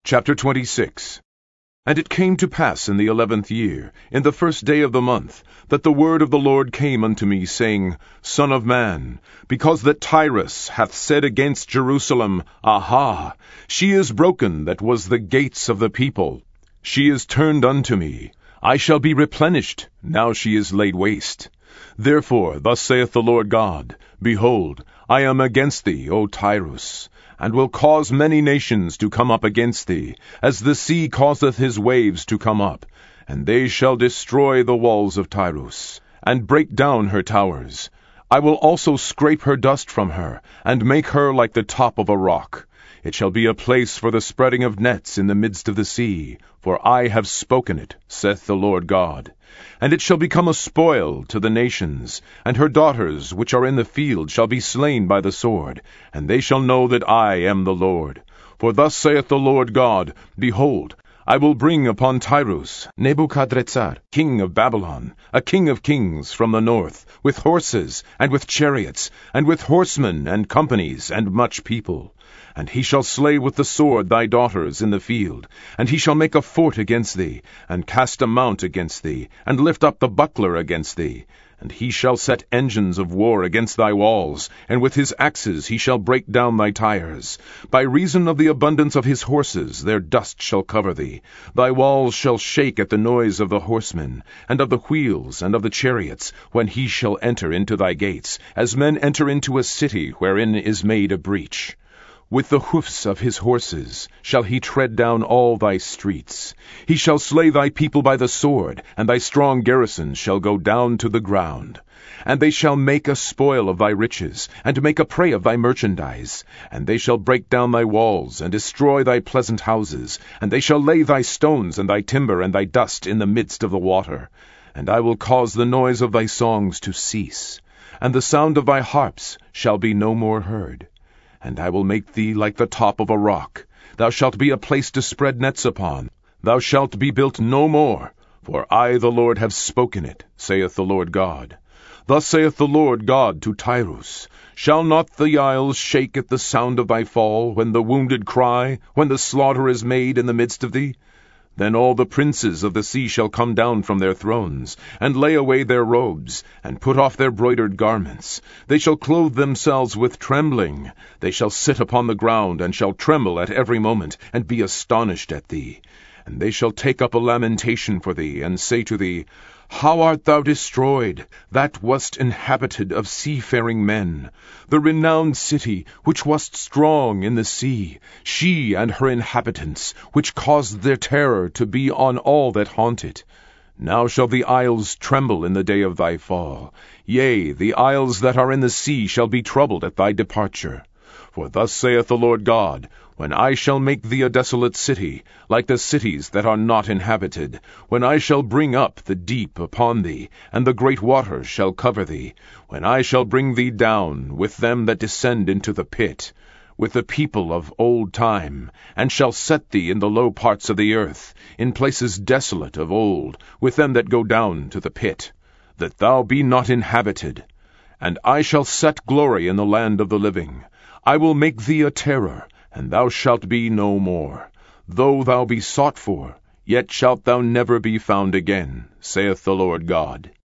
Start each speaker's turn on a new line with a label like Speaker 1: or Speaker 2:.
Speaker 1: Chapter 26. And it came to pass in the 11th year, in the first day of the month, that the word of the Lord came unto me, saying, Son of man, because that Tyrus hath said against Jerusalem, Aha, she is broken that was the gates of the people. She is turned unto me. I shall be replenished, now she is laid waste. Therefore, thus saith the Lord God, Behold, I am against thee, O Tyrus, and will cause many nations to come up against thee, as the sea causeth his waves to come up. And they shall destroy the walls of Tyrus, and break down her towers. I will also scrape her dust from her, and make her like the top of a rock. It shall be a place for the spreading of nets in the midst of the sea, for I have spoken it, saith the Lord God. And it shall become a spoil to the nations, and her daughters which are in the field shall be slain by the sword, and they shall know that I am the Lord. For thus saith the Lord God, Behold, I will bring upon Tyrus Nebuchadrezzar, king of Babylon, a king of kings from the north, with horses, and with chariots, and with horsemen, and companies, and much people. And he shall slay with the sword thy daughters in the field, and he shall make a fort against thee, and cast a mount against thee, and lift up the buckler against thee. And he shall set engines of war against thy walls, and with his axes he shall break down thy tires. By reason of the abundance of his horses their dust shall cover thee. Thy walls shall shake at the noise of the horsemen, and of the wheels, and of the chariots, when he shall enter into thy gates, as men enter into a city wherein is made a breach. With the hoofs of his horses shall he tread down all thy streets. He shall slay thy people by the sword, and thy strong garrisons shall go down to the ground. And they shall make a spoil of thy riches, and make a prey of thy merchandise. And they shall break down thy walls, and destroy thy pleasant houses. And they shall lay thy stones, and thy timber, and thy dust in the midst of the water. And I will cause the noise of thy songs to cease, and the sound of thy harps shall be no more heard. And I will make thee like the top of a rock. Thou shalt be a place to spread nets upon. Thou shalt be built no more, for I the Lord have spoken it, saith the Lord God. Thus saith the Lord God to Tyrus, Shall not the isles shake at the sound of thy fall, when the wounded cry, when the slaughter is made in the midst of thee? Then all the princes of the sea shall come down from their thrones, and lay away their robes, and put off their broidered garments. They shall clothe themselves with trembling. They shall sit upon the ground, and shall tremble at every moment, and be astonished at thee. And they shall take up a lamentation for thee, and say to thee, How art thou destroyed, that wast inhabited of seafaring men, the renowned city, which wast strong in the sea, she and her inhabitants, which caused their terror to be on all that haunt it. Now shall the isles tremble in the day of thy fall. Yea, the isles that are in the sea shall be troubled at thy departure. For thus saith the Lord God, When I shall make thee a desolate city, like the cities that are not inhabited, when I shall bring up the deep upon thee, and the great waters shall cover thee, when I shall bring thee down with them that descend into the pit, with the people of old time, and shall set thee in the low parts of the earth, in places desolate of old, with them that go down to the pit, that thou be not inhabited. And I shall set glory in the land of the living. I will make thee a terror, and thou shalt be no more. Though thou be sought for, yet shalt thou never be found again, saith the Lord God.